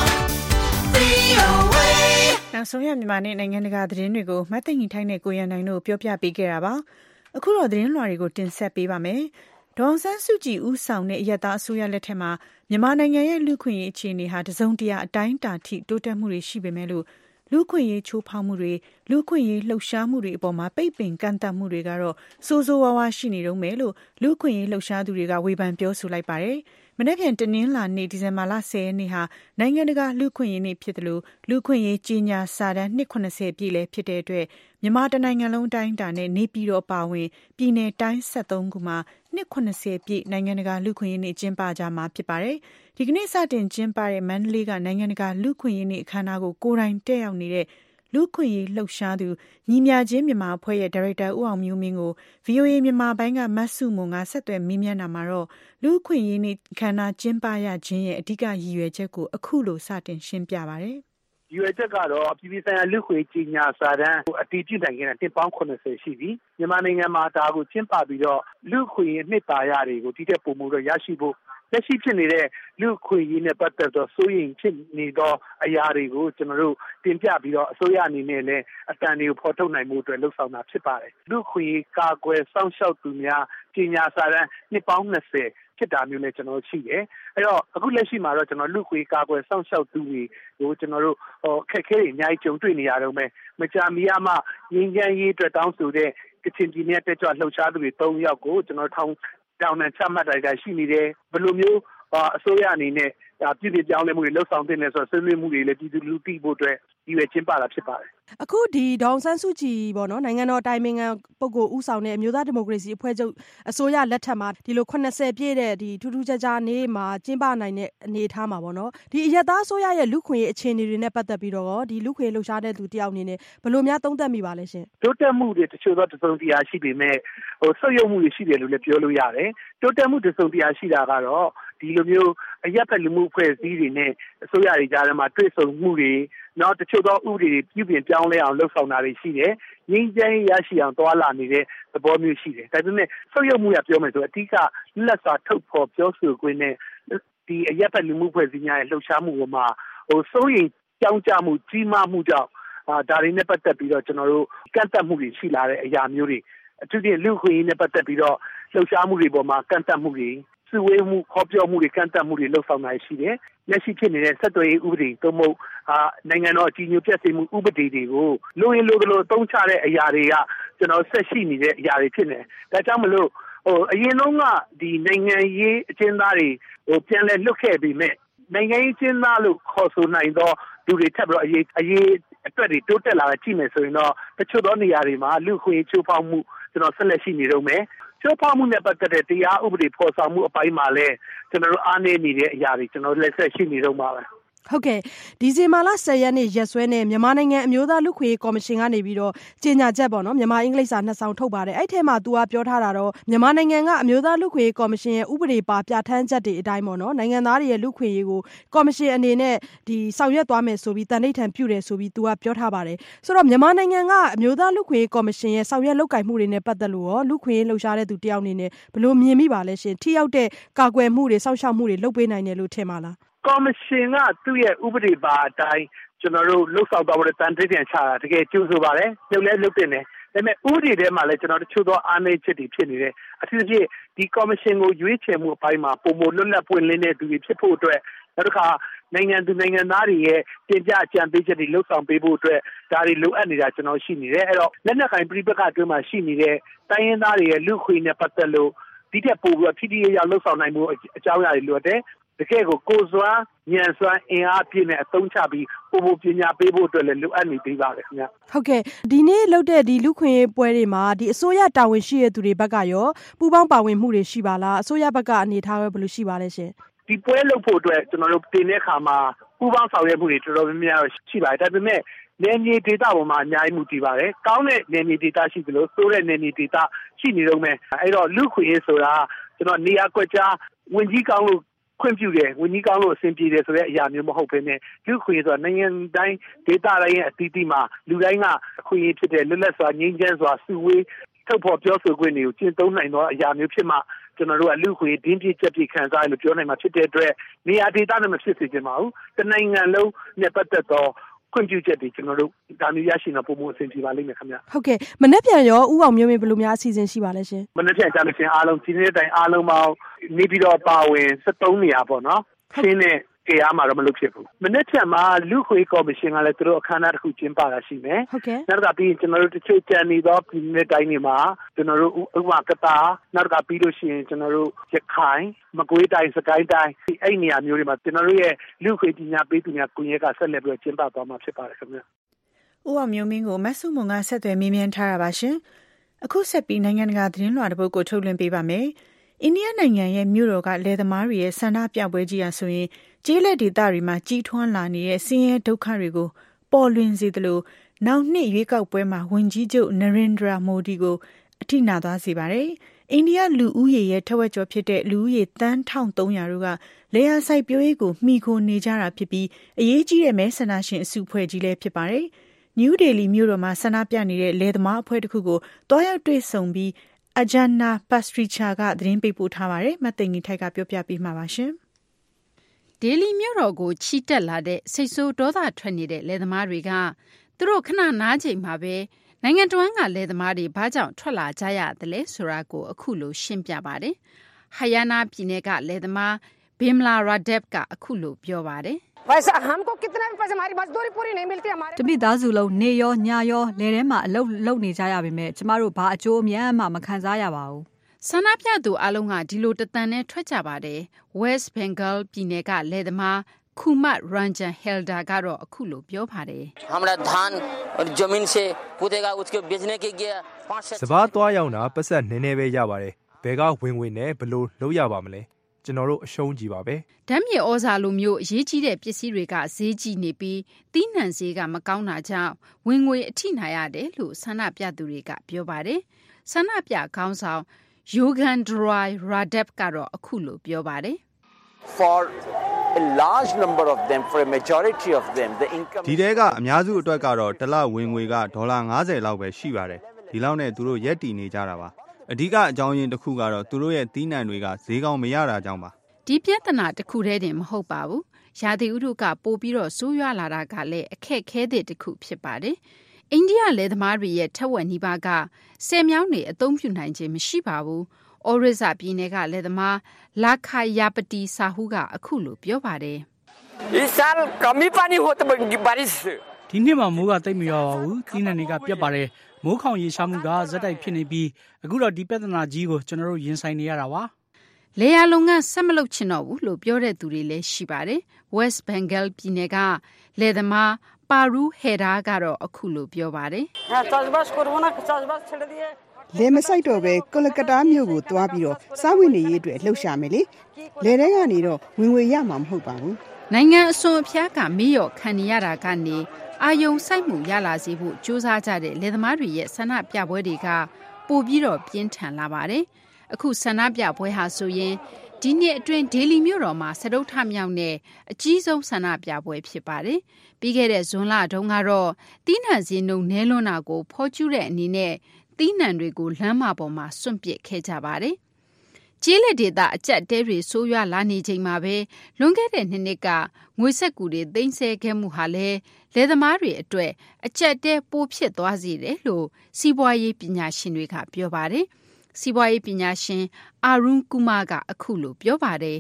VOA. နောက်ဆုံးရမြန်မာနဲ့နိုင်ငံတကာသတင်းတွေကိုမသိင်္ဂီထိုင်းနဲ့ကိုရန်နိုင်တို့ပြောပြပေးခဲ့တာပါ။အခုတော့သတင်းလွှာတွေကိုတင်ဆက်ပေးပါမယ်။ဒေါ်ဆန်းစုကြည်ဦးဆောင်တဲ့အရပ်သားအစိုးရလက်ထက်မှာမြန်မာနိုင်ငံရဲ့လူခွင့်ရေးအခြေအနေဟာတစုံတရာအတိုင်းအတာထိတိုးတက်မှုတွေရှိပေမဲ့လို့လူခွင့်ရေးချိုးဖောက်မှုတွေလူခွင့်ရေးလှုပ်ရှားမှုတွေအပေါ်မှာပိတ်ပင်ကန့်သတ်မှုတွေကတော့စိုးစိုးဝါးဝါရှိနေတော့မယ်လို့လူခွင့်ရေးလှုပ်ရှားသူတွေကဝေဖန်ပြောဆိုလိုက်ပါတယ်။မနေ့ကတနင်္လာနေ့ဒီဇင်ဘာလ10ရက်နေ့ဟာနိုင်ငံတကာလူခွင့်ရေးနေ့ဖြစ်တယ်လို့လူခွင့်ရေးကြီးညာစာတမ်း290ပြည့်လည်းဖြစ်တဲ့အတွက်မြန်မာတနိုင်ငံလုံးတိုင်းအတာနဲ့နေပြည်တော်ပါဝင်ပြည်내တိုင်း73ခုမှာ290ပြည့်နိုင်ငံတကာလူခွင့်ရေးနေ့ကျင်းပကြမှာဖြစ်ပါတယ်။ဒီကနေ့စတင်ကျင်းပတဲ့မန္တလေးကနိုင်ငံတကာလူခွင့်ရေးနေ့အခမ်းအနားကိုကိုယ်တိုင်တက်ရောက်နေတဲ့လူခွင့်ရေးလှုပ်ရှားသူညီမြချင်းမြန်မာအဖွဲ့ရဲ့ဒါရိုက်တာဦးအောင်မျိုးမင်းကို VOA မြန်မာပိုင်းကမတ်စုမွန်ကဆက်သွယ်မေးမြန်းတာမှာတော့လူခွင့်ရေးနေ့အခမ်းအနားကျင်းပရခြင်းရဲ့အဓိကရည်ရွယ်ချက်ကိုအခုလိုစတင်ရှင်းပြပါတယ်။ရည်ရွယ်ချက်ကတော့ပြည်ပဆိုင်ရာလူခွင့်ကြီးညာစာတမ်းအတည်ပြုနိုင်ခဲ့တဲ့နှစ်ပေါင်း80ရှိပြီ။မြန်မာနိုင်ငံမှာဒါကိုကျင်းပပြီးတော့လူခွင့်ရေးနှစ်ပါရတွေကိုဒီတဲ့ပုံမှုတော့ရရှိဖို့လက်ရှိဖြစ်နေတဲ့လူခွင့်ရေးနဲ့ပတ်သက်သောစိုးရိမ်ဖြစ်နေသောအရာတွေကိုကျွန်တော်တို့တင်ပြပြီးတော့အစိုးရအနေနဲ့လည်းအတန်တွေကိုဖော်ထုတ်နိုင်မှုအတွက်လှုံ့ဆော်တာဖြစ်ပါတယ်။လူခွင့်ရေးကာကွယ်စောင့်ရှောက်သူများကြီးညာစာတမ်းနှစ်ပေါင်း20ဖြစ်တာမျိုးလည်းကျွန်တော်ရှိတယ်။အဲ့တော့အခုလက်ရှိမှာတော့ကျွန်တော်လူခွေကာကွယ်စောင့်ရှောက်သူတွေကိုကျွန်တော်တို့ခက်ခဲတွေအများကြီးကြုံတွေ့နေရတော့မယ်။မကြာမီမှငင်းချမ်းရေးအတွက်တောင်းဆိုတဲ့ကချင်ပြည်နယ်တက်ကြွလှုပ်ရှားသူတွေ3ယောက်ကိုကျွန်တော်တောင်းနဲ့ချမှတ်တာရှိနေတယ်။ဘယ်လိုမျိုးအစိုးရအနေနဲ့ပြည်ပပြောင်းလဲမှုတွေလှုပ်ဆောင်တင်နေဆိုဆွေးနွေးမှုတွေလည်းပြည်သူလူထုသိဖို့အတွက်ဒီပဲကျင်းပတာဖြစ်ပါတယ်။အခုဒီဒေါအောင်ဆန်းစုကြည်ပေါ့နော်နိုင်ငံတော်တိုင်ပင်ခံပုဂ္ဂိုလ်ဦးဆောင်တဲ့အမျိုးသားဒီမိုကရေစီအဖွဲ့ချုပ်အစိုးရလက်ထက်မှာဒီလို80ပြည့်တဲ့ဒီထူးထူးခြားခြားနေ့မှာကျင်းပနိုင်တဲ့အနေအထားမှာပေါ့နော်ဒီအရပ်သားအစိုးရရဲ့လူခွင့်ရေးအခြေအနေတွေနဲ့ပတ်သက်ပြီးတော့ဒီလူခွင့်ရေးလှုပ်ရှားတဲ့သူတယောက်အနေနဲ့ဘယ်လိုများသုံးသပ်မိပါလဲရှင်။တိုးတက်မှုတွေတချို့သောတစုံတရာရှိပေမဲ့ဆုတ်ယုတ်မှုတွေရှိတယ်လို့လည်းပြောလို့ရတယ်။တိုးတက်မှုတစုံတရာရှိတာကတော့ဒီလိုမျိုးအရပ်ဘက်လူမှုအဖွဲ့အစည်းတွေနဲ့အစိုးရတွေကြားထဲမှာတွေ့ဆုံမှုတွေနောက်တချို့သောဥပဒေတွေပြုပြင်ပြောင်းလဲအောင်လှုပ်ဆောင်တာတွေရှိတယ်။ငြိမ်းချမ်းရေးရရှိအောင်တွာလာနေတဲ့သဘောမျိုးရှိတယ်။ဒါပေမဲ့ဆုတ်ယုတ်မှုရပြောမယ်ဆိုအဓိကလက်စွာထုတ်ဖော်ပြောဆိုခွင့်နဲ့ဒီအရပ်ဘက်လူမှုအဖွဲ့အစည်းများရဲ့လှုပ်ရှားမှုပေါ်မှာစိုးရိမ်ကြောင်းကြမှုကြီးမားမှုကြောင့်ဒါတွေနဲ့ပတ်သက်ပြီးတော့ကျွန်တော်တို့ကန့်သတ်မှုတွေရှိလာတဲ့အရာမျိုးတွေအထူးသဖြင့်လူ့ခွင့်ရေးနဲ့ပတ်သက်ပြီးတော့လှုပ်ရှားမှုတွေပေါ်မှာကန့်သတ်မှုတွေစုဝေးမှုခေါ်ပြောမှုတွေကန့်သတ်မှုတွေလှုပ်ဆောင်တာရှိတယ်။လက်ရှိဖြစ်နေတဲ့ဆက်သွယ်ရေးဥပဒေသို့မဟုတ်နိုင်ငံတော်အကြီးအကျယ်ပြည့်စုံမှုဥပဒေတွေကိုလိုရင်လိုအသုံးချတဲ့အရာတွေကကျွန်တော်ဆက်ရှိနေတဲ့အရာတွေဖြစ်နေ။ဒါကြောင့်မလို့အရင်တုန်းကဒီနိုင်ငံရေးအကျဉ်းသားတွေပြန်လဲလွတ်ခဲ့ပြီးမြဲနိုင်ငံရေးအကျဉ်းသားလို့ခေါ်ဆိုနိုင်သောလူတွေထပ်ပြီးတော့အရေးအတွက်တွေတိုးတက်လာတာကြည့်မယ်ဆိုရင်တော့တချို့သောနေရာတွေမှာလူခွင့်ချိုးဖောက်မှုကျွန်တော်ဆက်လက်ရှိနေတော့မယ်ချိုးဖောက်မှုနဲ့ပတ်သက်တဲ့တရားဥပဒေဖော်ဆောင်မှုအပိုင်းမှာလည်းကျွန်တော်တို့အားနည်းနေတဲ့အရာတွေကျွန်တော်လက်ဆက်ရှိနေတော့မှာပဲဟုတ်ကဲ့ဒီဇင်ဘာလ10ရက်နေ့ရက်စွဲနဲ့မြန်မာနိုင်ငံအမျိုးသားလူခွင့်ရေးကော်မရှင်ကနေပြီးတော့ကြေညာချက်ပေါ့နော်မြန်မာအင်္ဂလိပ်စာ2စောင်ထုတ်ပါတယ်အဲ့ထဲမှာ तू ကပြောထားတာတော့မြန်မာနိုင်ငံကအမျိုးသားလူခွင့်ရေးကော်မရှင်ရဲ့ဥပဒေပါပြဋ္ဌာန်းချက်တွေအတိုင်းပေါ့နော်နိုင်ငံသားတွေရဲ့လူခွင့်ရေးကိုကော်မရှင်အနေနဲ့ဒီဆောင်ရွက်သွားမယ်ဆိုပြီးတန်ဋိဌာန်ပြုတယ်ဆိုပြီး तू ကပြောထားပါတယ်ဆိုတော့မြန်မာနိုင်ငံကအမျိုးသားလူခွင့်ရေးကော်မရှင်ရဲ့ဆောင်ရွက်လုပ်ကိုင်မှုတွေနဲ့ပတ်သက်လို့ရောလူခွင့်ရေးလှုပ်ရှားတဲ့သူတယောက်အနေနဲ့ဘယ်လိုမြင်မိပါလဲရှင်ထိရောက်တဲ့ကာကွယ်မှုတွေစောင့်ရှောက်မှုတွေလုပ်ပေးနိုင်တယ်လို့ထင်ပါလားကော်မရှင်ကသူ့ရဲ့ဥပဒေပါအတိုင်းကျွန်တော်တို့လှုပ်ဆောင်သွားဖို့တန်တိတ်ပြန်ချတာတကယ်ကျိုးဆိုပါတယ်ပြုတ်လဲလုပ်တင်တယ်ဒါပေမဲ့ဥပဒေထဲမှာလည်းကျွန်တော်တို့တချို့သောအားနည်းချက်တွေဖြစ်နေတယ်အထူးသဖြင့်ဒီကော်မရှင်ကိုရွေးချယ်မှုအပိုင်းမှာပုံမလွတ်လပ်ပွင့်လင်းတဲ့သူတွေဖြစ်ဖို့အတွက်နောက်တစ်ခါနိုင်ငံသူနိုင်ငံသားတွေရဲ့တင်ပြအကြံပေးချက်တွေလှုပ်ဆောင်ပေးဖို့အတွက်ဒါတွေလိုအပ်နေတာကျွန်တော်ရှိနေတယ်အဲ့တော့လက်နက်ကိုင်ပြည်ပကအတွင်းမှာရှိနေတဲ့တိုင်းရင်းသားတွေရဲ့လူခွေနဲ့ပတ်သက်လို့ဒီတက်ပို့ပြီးထိထိရောက်လှုပ်ဆောင်နိုင်မှုအကြောင်းအရာတွေလိုတယ်တကယ်ကိုစွာညံစွာအင်အားပြည့်နဲ့အသုံးချပြီးပို့ပညာပေးဖို့အတွက်လည်းလိုအပ်နေသေးပါတယ်ခင်ဗျဟုတ်ကဲ့ဒီနေ့လုပ်တဲ့ဒီလူခွင့်ပွဲတွေမှာဒီအစိုးရတာဝန်ရှိတဲ့သူတွေဘက်ကရောပူးပေါင်းပါဝင်မှုတွေရှိပါလားအစိုးရဘက်ကအနေထားရောဘယ်လိုရှိပါလဲရှင်ဒီပွဲလုပ်ဖို့အတွက်ကျွန်တော်တို့တင်တဲ့အခါမှာပူးပေါင်းဆောင်ရွက်မှုတွေတော်တော်များများရှိပါတယ်ဒါပေမဲ့နယ်မြေဒေသပေါ်မှာအများကြီးမှုတည်ပါတယ်ကောင်းတဲ့နယ်မြေဒေသရှိသလိုဆိုးတဲ့နယ်မြေဒေသရှိနေတော့မယ်အဲ့တော့လူခွင့်ရေးဆိုတာကျွန်တော်နေရာကွက်ကြားဝင်ကြီးကောင်းလို့ခွင့်ပြုတယ်ဝင်ကြီးကောင်းလို့အဆင်ပြေတယ်ဆိုတဲ့အရာမျိုးမဟုတ်ဘဲနဲ့လူခွင့်ရေးဆိုတာနိုင်ငံတိုင်းဒေသတိုင်းရဲ့အသီးသီးမှာလူတိုင်းကအခွင့်အရေးဖြစ်တဲ့လွတ်လပ်စွာငြိမ်းချမ်းစွာစုဝေးထုတ်ဖော်ပြောဆိုခွင့်တွေကိုကျင့်သုံးနိုင်သောအရာမျိုးဖြစ်မှကျွန်တော်တို့ကလူခွင့်ဒင်းပြည့်ချက်ပြည့်ခံစားရလို့ပြောနိုင်မှာဖြစ်တဲ့အတွက်နေရာဒေသနဲ့မဖြစ်စေချင်ပါဘူးတနိုင်ငံလုံးနဲ့ပတ်သက်သောခွင့်ပြုချက်တွေကျွန်တော်တို့ဒါမျိုးရရှိနေပုံမှုအဆင်ပြေပါလိမ့်မယ်ခင်ဗျဟုတ်ကဲ့မနေ့ပြန်ရောဦးအောင်မျိုးမင်းဘယ်လိုများအစီအစဉ်ရှိပါလဲရှင်မနေ့ပြန်ကြလို့ရှင်အားလုံးဒီနေ့တိုင်အားလုံးပေါင်းနေပြီးတော့ပါဝင်73နေရာပေါ့နော်ရှင်းတဲ့ကြားမှာတော့မလုပ်ဖြစ်ဘူးမနေ့ပြန်မှာလူခွေကော်မရှင်ကလည်းသူတို့အခမ်းအနားတစ်ခုကျင်းပတာရှိမယ်ဟုတ်ကဲ့နောက်ကပြီးကျွန်တော်တို့တချို့ကြံနေသောဒီနေ့တိုင်းတွေမှာကျွန်တော်တို့ဥပမာကတာနောက်ကပြီးလို့ရှိရင်ကျွန်တော်တို့ရခိုင်မကွေးတိုင်းစကိုင်းတိုင်းအဲ့နေရာမျိုးတွေမှာကျွန်တော်တို့ရဲ့လူခွေပညာပေးသူများကွန်ရက်ကဆက်လက်ပြီးကျင်းပသွားမှာဖြစ်ပါတယ်ခင်ဗျဦးအောင်မျိုးမင်းကိုမဆုမွန်ကဆက်သွယ်မေးမြန်းထားတာပါရှင်အခုဆက်ပြီးနိုင်ငံတကာသတင်းလွှာတစ်ပုဒ်ကိုထုတ်လွှင့်ပေးပါမယ်အိန္ဒိယနိုင်ငံရဲ့မြို့တော်ကလယ်သမားတွေရဲ့ဆန္ဒပြပွဲကြီးအားဆိုရင်ကျေးလက်ဒေသတွေမှာကြီးထွားလာနေတဲ့ဆင်းရဲဒုက္ခတွေကိုပေါ်လွင်စေသလိုနောက်နှစ်ရွေးကောက်ပွဲမှာဝန်ကြီးချုပ်နရင်ဒရာမိုဒီကိုအထိနာသွားစေပါတယ်။အိန္ဒိယလူဦးရေရဲ့ထက်ဝက်ကျော်ဖြစ်တဲ့လူဦးရေသန်း1300တို့ကလယ်ယာစိုက်ပျိုးရေးကိုမှီခိုနေကြတာဖြစ်ပြီးအရေးကြီးတဲ့မဲဆန္ဒရှင်အစုအဖွဲ့ကြီးလည်းဖြစ်ပါတယ်။ နယူးဒေလီမြို့တော်မှာဆန္ဒပြနေတဲ့လယ်သမားအဖွဲ့တစ်ခုကိုတွားရောက်တွေ့ဆုံပြီးအဂျန်နာပတ်စထရီချာကသတင်းပေးပို့ထားပါတယ်။မသိင်္ဂီထိုက်ကပြောပြပေးမှာပါရှင်။ဒေလီမြို့တော်ကိုချီတက်လာတဲ့စိတ်ဆိုးဒေါသထွက်နေတဲ့လယ်သမားတွေကသူတို့ခဏနားချိန်မှာပဲနိုင်ငံတော်ကလယ်သမားတွေဘာကြောင့်ထွက်လာကြရသလဲဆိုတာကိုအခုလိုရှင်းပြပါတယ်။ဟယာနာပြည်နယ်ကလယ်သမားဘင်မလာရာဒက်ကအခုလိုပြောပါတယ်တပိသားစုလုံးနေရောညရောလယ်ထဲမှာအလုပ်လုပ်နေကြရပေမဲ့ကျမတို့ဘာအကျိုးအမြတ်မှမခံစားရပါဘူးဆန္ဒပြသူအလုံးကဒီလိုတသံနဲ့ထွက်ကြပါတယ် West Bengal ပြည်နယ်ကလယ်သမားခုမတ်ရန်ဂျန်ဟယ်ဒါကတော့အခုလိုပြောပါတယ် हमरा धान और जमीन से पूदेगा उसके बेचने के गया စပါးသွားရောက်တာပတ်ဆက်နည်းနည်းပဲရပါတယ်ဘယ်ကဝင်နဲ့ဘလို့လုပ်ရပါမလဲကျွန်တော်တို့အရှုံးကြီးပါပဲဓာတ်မြေဩဇာလိုမျိုးအရေးကြီးတဲ့ပစ္စည်းတွေကဈေးကြီးနေပြီးတီးနှံဈေးကမကောင်းတာကြောင့်ဝင်ငွေအထိနာရတယ်လို့ဆန္ဒပြသူတွေကပြောပါတယ်ဆန္ဒပြခေါင်းဆောင်ယိုဂန်ဒရိုင်ရာဒက်ကတော့အခုလိုပြောပါတယ် For a large number of them for a majority of them the income ဒီတဲကအများစုအတွက်ကတော့တစ်လဝင်ငွေကဒေါ်လာ50လောက်ပဲရှိပါတယ်ဒီလောက်နဲ့သူတို့ရက်တည်နေကြတာပါအဓိကအကြောင်းရင်းတစ်ခုကတော့သူတို့ရဲ့တီးနှံတွေကဈေးကောင်းမရတာကြောင့်ပါဒီပြဿနာတစ်ခုတည်းတင်မဟုတ်ပါဘူးရာသီဥတုကပိုပြီးတော့ဆိုးရွားလာတာကလည်းအခက်ခဲတဲ့တစ်ခုဖြစ်ပါတယ်အိန္ဒိယလယ်သမားတွေရဲ့ထက်ဝက်နီးပါးကဆယ်မြောင်းတွေအသုံးပြုနိုင်ခြင်းမရှိပါဘူး။အော်ရစ်ဇာပြည်နယ်ကလယ်သမားလာခါယာပတီဆာဟူကအခုလိုပြောပါတယ်။ इस साल कम ही पानी होता बारिश ဒီနှစ်မှာမိုးကတိတ်မရွာပါဘူး။ဒီနှစ်တွေကပြတ်ပါတယ်။မိုးခေါင်ရေရှားမှုကဇက်တိုက်ဖြစ်နေပြီးအခုတော့ဒီပြဿနာကြီးကိုကျွန်တော်တို့ရင်ဆိုင်နေရတာပါ။လေယာလုံကဆက်မလုပ်ချင်တော့ဘူးလို့ပြောတဲ့သူတွေလည်းရှိပါတယ်။ West Bengal ပြည်နယ်ကလယ်သမားပါရူဟေဒါကတော့အခုလိုပြောပါတယ်လယ်မဆိုင်တော့ပဲကလကတားမြို့ကိုသွားပြီးတော့စားဝတ်နေရေးအတွက်လှုပ်ရှားမယ်လေလယ်ထဲကနေတော့ဝင်ငွေရမှာမဟုတ်ပါဘူးနိုင်ငံအစွန်အဖျားကမေ့လျော့ခံနေရတာကနေအာယုံစိုက်မှုရလာစေဖို့ကြိုးစားကြတဲ့လယ်သမားတွေရဲ့ဆန္ဒပြပွဲတွေကပိုပြီးတော့ပြင်းထန်လာပါတယ်အခုဆန္ဒပြပွဲဟာဆိုရင်ဒီနှစ်အတွင်းဒေလီမြို့တော်မှာစတုထမြောက်နဲ့အကြီးဆုံးဆန္ဒပြပွဲဖြစ်ပါတယ်။ပြီးခဲ့တဲ့ဇွန်လတုန်းကတော့တီးနှံစည်းနှုန်းနည်းလွန်းတာကိုဖော်ကျူးတဲ့အနေနဲ့တီးနှံတွေကိုလမ်းမပေါ်မှာစွန့်ပစ်ခဲ့ကြပါတယ်။ကျေးလက်ဒေသအကျပ်တဲတွေဆိုးရွားလာနေချိန်မှာပဲလွန်ခဲ့တဲ့နှစ်ကငွေစက်ကူတွေသိမ်းဆည်းခဲ့မှုဟာလည်းလယ်သမားတွေအတွက်အကျပ်တဲပိုဖြစ်သွားစေတယ်လို့စီးပွားရေးပညာရှင်တွေကပြောပါတယ်။စီးပွားရေးပညာရှင်အာရွန်ကူမာကအခုလိုပြောပါတယ်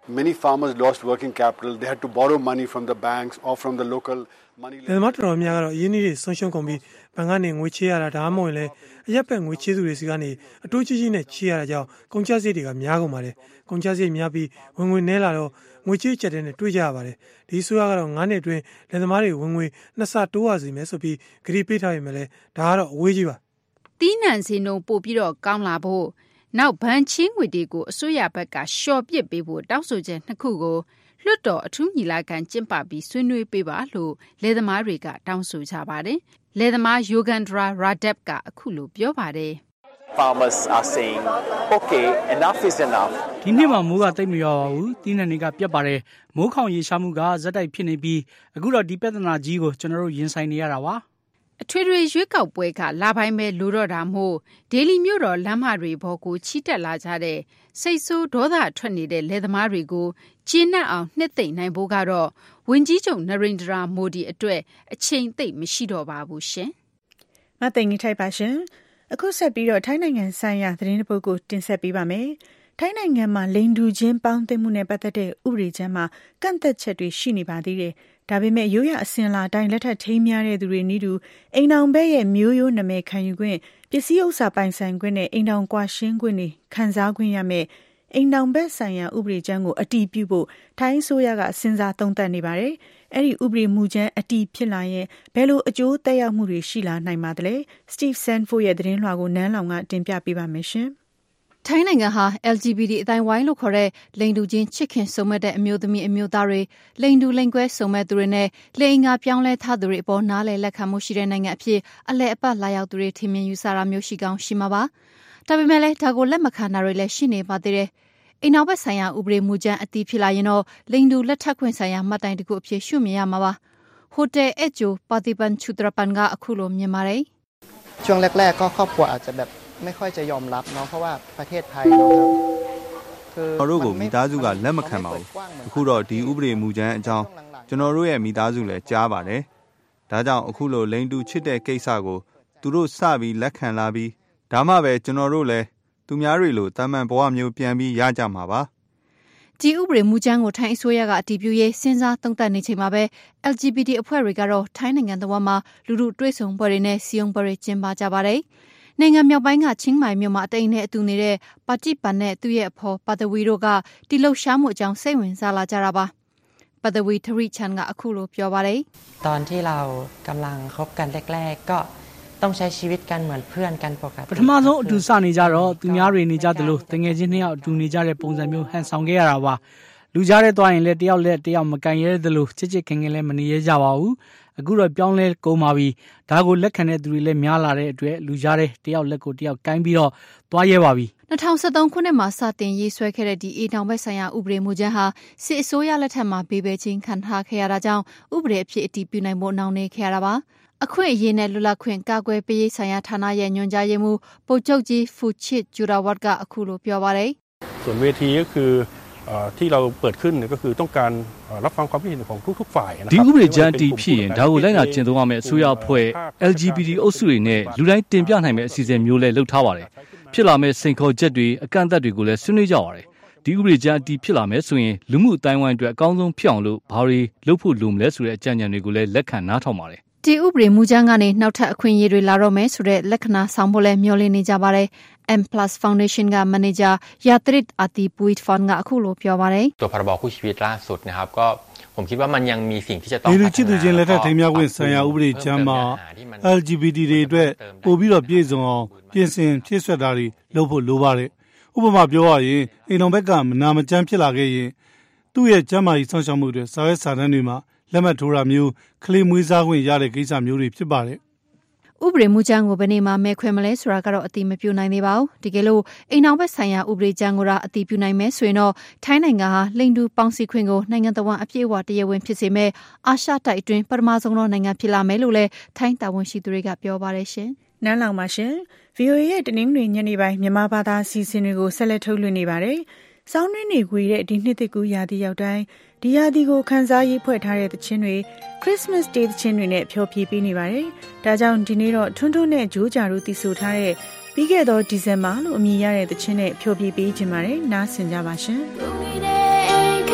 Many farmers lost working capital. They had to borrow money from the banks or from the local money. ဒါမှတော်များကတော့ရင်းနှီးတွေဆုံးရှုံးကုန်ပြီးဘဏ်ကနေငွေချေးရတာဒါမှမဟုတ်လေအရက်ပတ်ငွေချေးသူတွေစီကနေအတိုးကြီးကြီးနဲ့ချေးရတာကြောင့်ကုန်ကျစရိတ်တွေကများကုန်ပါတယ်။ကုန်ကျစရိတ်များပြီးဝင်ငွေနည်းလာတော့ငွေချေးချက်တဲ့နဲ့တွေးကြရပါတယ်။ဒီဆိုရကတော့9နှစ်အတွင်းလယ်သမားတွေဝင်ငွေ2ဆတိုးရစီမယ်ဆိုပြီးဂရီပေးထားရမယ်လေဒါကတော့အဝေးကြီးပါ။တီးနှံစီနှုံပို့ပြီးတော့ကောင်းလာဖို့နောက်ဘဏ်ချင်းငွေတွေကိုအစိုးရဘက်ကလျှော်ပစ်ပေးဖို့တောင်းဆိုချက်နှစ်ခုကိုလွှတ်တော်အထူးညီလာခံကျင်းပပြီးဆွေးနွေးပေးပါလို့လယ်သမားတွေကတောင်းဆိုကြပါတယ်။လယ်သမား Yogandra Radeb ကအခုလိုပြောပါတယ်။ Farmers are saying, okay, enough is enough. ဒီနှစ်မှာမိုးကတိတ်မရွာပါဘူး။တီးနှံတွေကပြတ်ပါတယ်။မိုးခေါင်ရေရှားမှုကဇက်တိုက်ဖြစ်နေပြီးအခုတော့ဒီပြဿနာကြီးကိုကျွန်တော်တို့ရင်ဆိုင်နေရတာပါ။အထွေထွေရွေးကောက်ပွဲကလာပိုင်းပဲလိုတော့တာမို့ဒေလီမြို့တော်လမ်းမတွေဘောကိုချီတက်လာကြတဲ့စိတ်ဆိုးဒေါသထွက်နေတဲ့လယ်သမားတွေကိုကျဉ်းနှံ့အောင်နှစ်သိမ့်နိုင်ဖို့ကတော့ဝန်ကြီးချုပ်နရိန္ဒရာမိုဒီအတွက်အချိန်သိပ်မရှိတော့ပါဘူးရှင်။မသိင်္ဂီထိုက်ပါရှင်။အခုဆက်ပြီးတော့ထိုင်းနိုင်ငံဆိုင်ရာသတင်းပုဒ်ကိုတင်ဆက်ပေးပါမယ်။ထိုင်းနိုင်ငံမှာလိင်တူချင်းပေါင်းသင်းမှုနဲ့ပတ်သက်တဲ့ဥပဒေချမ်းမှာကန့်သက်ချက်တွေရှိနေပါသေးတယ်။ဒါပေမဲ့ရိုးရအစဉ်လာတိုင်းလက်ထပ်ထိမ်းများတဲ့သူတွေနည်းတူအိမ်အောင်ဘက်ရဲ့မျိုးရိုးနာမည်ခံယူခွင့်ပစ္စည်းဥစ္စာပိုင်ဆိုင်ခွင့်နဲ့အိမ်အောင်ကွာရှင်းခွင့်တွေခံစားခွင့်ရမယ်အိမ်အောင်ဘက်ဆိုင်ရာဥပဒေချမ်းကိုအတည်ပြုဖို့ထိုင်းအစိုးရကစဉ်းစားသုံးသပ်နေပါတယ်။အဲ့ဒီဥပဒေမူချမ်းအတည်ဖြစ်လာရင်ဘယ်လိုအကျိုးသက်ရောက်မှုတွေရှိလာနိုင်ပါသလဲ။ Steve Sanford ရဲ့သတင်းလွှာကိုနန်းလောင်ကတင်ပြပေးပါမယ်ရှင်။ထိုင်းနိုင်ငံဟာ LGBT အတိုင်းဝိုင်းလို့ခေါ်တဲ့လိင်တူချင်းချစ်ခင်ဆုံမဲ့တဲ့အမျိုးသမီးအမျိုးသားတွေလိင်တူလိင်ကွဲဆုံမဲ့သူတွေနဲ့လိင်ငါပြောင်းလဲထားသူတွေအပေါ်နားလည်လက်ခံမှုရှိတဲ့နိုင်ငံအဖြစ်အလဲအပတ်လာရောက်သူတွေထင်မြင်ယူဆတာမျိုးရှိကောင်းရှိမှာပါ။ဒါပေမဲ့လည်းဒါကိုလက်မခံတာတွေလည်းရှိနေပါသေးတယ်။အိမ်နောက်ဘက်ဆိုင်ရာဥပဒေမူကြမ်းအတည်ဖြစ်လာရင်တော့လိင်တူလက်ထပ်ခွင့်ဆိုင်ရာမှတ်တိုင်တစ်ခုအဖြစ်ရှုမြင်ရမှာပါ။ဟိုတယ်အဂျိုပါတီပန်ချူတရပန်ကအခုလိုမြင်ပါတယ်။ช่วงแรกๆก็ครอบครัวอาจจะแบบไม่ค่อยจะยอมรับเนาะเพราะว่าประเทศไทยเนาะကျွန်တော်တို့ကိုမိသားစုကလက်မခံပါဘူးအခုတော့ဒီဥပဒေမူကြမ်းအကြောင်းကျွန်တော်တို့ရဲ့မိသားစုလည်းကြားပါတယ်ဒါကြောင့်အခုလိုလိင်တူချစ်တဲ့ကိစ္စကိုသူတို့စပြီးလက်ခံလာပြီးဒါမှပဲကျွန်တော်တို့လည်းသူများတွေလိုတာမန်ဘဝမျိုးပြန်ပြီးရကြမှာပါဒီဥပဒေမူကြမ်းကိုထိုင်းအစိုးရကအတည်ပြုရေးစဉ်းစားသုံးသပ်နေချိန်မှာပဲ LGBT အဖွဲ့တွေကတော့ထိုင်းနိုင်ငံတော်မှာလူလူတွေ့ဆုံပွဲတွေနဲ့စီယုံပွဲတွေကျင်းပကြပါတယ်နိုင်ငံမြောက်ပိုင်းကချင်းမိုင်မြို့မှာအတိမ်နဲ့အတူနေတဲ့ပါတိပန်နဲ့သူ့ရဲ့အဖေပါတဝီတို့ကဒီလှုပ်ရှားမှုအကြောင်းစိတ်ဝင်စားလာကြတာပါပါတဝီထရီချန်ကအခုလိုပြောပါတယ်ตอนที่เรากำลังคบกันแรกๆก็ต้องใช้ชีวิตกันเหมือนเพื่อนกันปกติပထမဆုံးအတူစနေကြတော့သူများတွေနေကြတယ်လို့တငယ်ချင်းနှစ်ယောက်အတူနေကြတဲ့ပုံစံမျိုးဟန်ဆောင်ခဲ့ရတာပါလူကြားတဲ့သွားရင်လည်းတယောက်လက်တယောက်မကန်ရဲတယ်လို့ချစ်ချစ်ခင်ခင်လည်းမနေရကြပါဘူးအခုတော့ပြောင်းလဲကုန်ပါပြီဒါကိုလက်ခံတဲ့သူတွေလည်းများလာတဲ့အတွက်လူကြားတဲ့တယောက်လက်ကိုတယောက်ကိုင်းပြီးတော့သွားရဲပါပြီ 2013ခုနှစ်မှာစတင်ရေးဆွဲခဲ့တဲ့ဒီအေတောင်ဘက်ဆိုင်ရာဥပဒေမူကြမ်းဟာစစ်အစိုးရလက်ထက်မှာဘေးပဲချင်းခံထားခဲ့ရတာကြောင့်ဥပဒေအဖြစ်အတည်ပြုနိုင်ဖို့နှောင့်နှေးခဲ့ရတာပါအခွင့်အရေးနဲ့လွတ်လပ်ခွင့်ကာကွယ်ပေးရေးဆိုင်ရာဌာနရဲ့ညွှန်ကြားရေးမှူးပုတ်ချုပ်ကြီးဖူချစ်ဂျူရာဝတ်ကအခုလိုပြောပါတယ်ส่วนเวทีก็คือที่เราเปิดขึ้นก็คือต้องการรับฟังความคิดเห็นของทุกๆฝ่ายนะครับဒီဥပဒေကြမ်းတည်ဖြစ်ရင်ဒါကိုလိုက်နာကျင့်သုံးရမယ့်အစိုးရအဖွဲ့ LGBT အုပ်စုတွေနဲ့လူတိုင်းတင်ပြနိုင်မယ့်အစီအစဉ်မျိုးလည်းလုပ်ထားပါတယ်ဖြစ်လာမယ့်စိန်ခေါ်ချက်တွေအကန့်အသတ်တွေကိုလည်းဆွေးနွေးကြပါတယ်ဒီဥပဒေကြမ်းတည်ဖြစ်လာမယ်ဆိုရင်လူမှုအတိုင်းအဝိုင်းအတွက်အကောင်းဆုံးဖြစ်အောင်လို့ဘာတွေလုပ်ဖို့လိုမလဲဆိုတဲ့အကြံဉာဏ်တွေကိုလည်းလက်ခံနားထောင်ပါတယ်ဒီဥပဒေမူကြမ်းကနေနောက်ထပ်အခွင့်အရေးတွေလာတော့မယ်ဆိုတဲ့လက္ခဏာဆောင်ဖို့လည်းမျှော်လင့်နေကြပါတယ်M+ Foundation ကမန်နေဂျာယာထရစ်အာတီပူစ်ဖန်ကအခုလိုပြောပါတယ်ตัวพรบคู่ชีวิตล่าสุดนะครับก็ผมคิดว่ามันยังมีสิ่งที่จะต้องဒီလိုချစ်သူချင်းလက်ထပ်ထိမ်းမြခွင့်ဆိုင်ရာဥပဒေချမ်းမှာ LGBT တွေအတွက်ပို့ပြီးတော့ပြည့်စုံအောင်ပြင်ဆင်ဖြည့်ဆွတ်တာတွေလုပ်ဖို့လိုပါတယ်ဥပမာပြောရရင်အိမ်တော်ဘက်ကမနာမကျန်းဖြစ်လာခဲ့ရင်သူ့ရဲ့ကျန်းမာရေးစောင့်ရှောက်မှုတွေစာရွက်စာတမ်းတွေမှာလက်မှတ်ထိုးတာမျိုးကလေးမွေးစားခွင့်ရတဲ့ကိစ္စမျိုးတွေဖြစ်ပါတယ်ဥပဒေမူကြမ်းကိုဘယ်နေ့မှမဲခွဲမလဲဆိုတာကတော့အတိမပြုနိုင်သေးပါဘူး။ဒီကလို့အိမ်နောက်ဘက်ဆိုင်ရာဥပဒေကြမ်းကိုအတိပြုနိုင်မယ်ဆိုရင်တော့ထိုင်းနိုင်ငံဟာလိင်တူပေါင်းစည်းခွင့်ကိုနိုင်ငံတော်ဝန်အပြည့်အဝတရားဝင်ဖြစ်စေမဲ့အာရှတိုက်အတွင်းပထမဆုံးသောနိုင်ငံဖြစ်လာမယ်လို့လည်းထိုင်းတာဝန်ရှိသူတွေကပြောပါတယ်ရှင်။နန်းလောင်ပါရှင်။ VOA ရဲ့တနင်္ဂနွေညနေပိုင်းမြန်မာဘာသာအစီအစဉ်တွေကိုဆက်လက်ထုတ်လွှင့်နေပါတယ်။စောင်းနှင်းနေခွေတဲ့ဒီနှစ်သစ်ကူးရာသီရောက်တိုင်းဒီရာသီကိုခန်းစားရေးဖွဲ့ထားတဲ့သချင်းတွေ Christmas Day သချင်းတွေနဲ့ဖျော်ဖြေပေးနေပါတယ်။ဒါကြောင့်ဒီနေ့တော့ထွန်းထွန်းနဲ့ဂျိုးကြတို့တည်ဆိုထားတဲ့ပြီးခဲ့သောဒီဇင်ဘာလို့အမည်ရတဲ့သချင်းနဲ့ဖျော်ဖြေပေးခြင်းပါတယ်။နားဆင်ကြပါရှင်။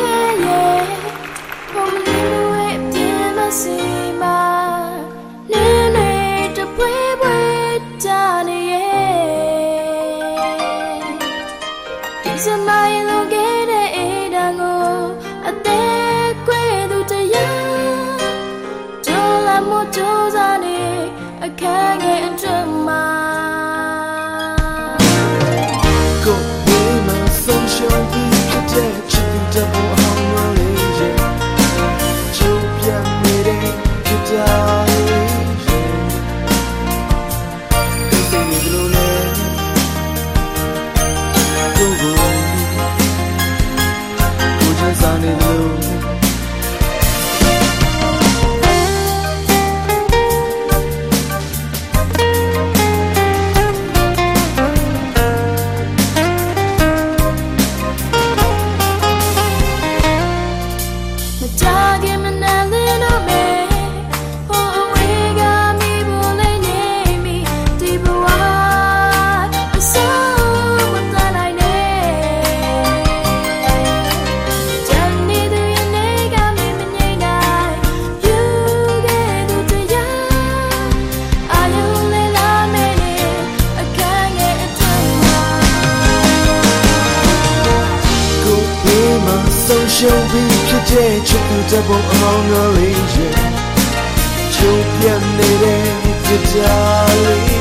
ရှုံးပြီးဖြစ်တဲ့ချစ်သူတစ်ပုံအမောင်းတော်လေးရဲ့ချုံပြတ်နေတဲ့ကြကြလေး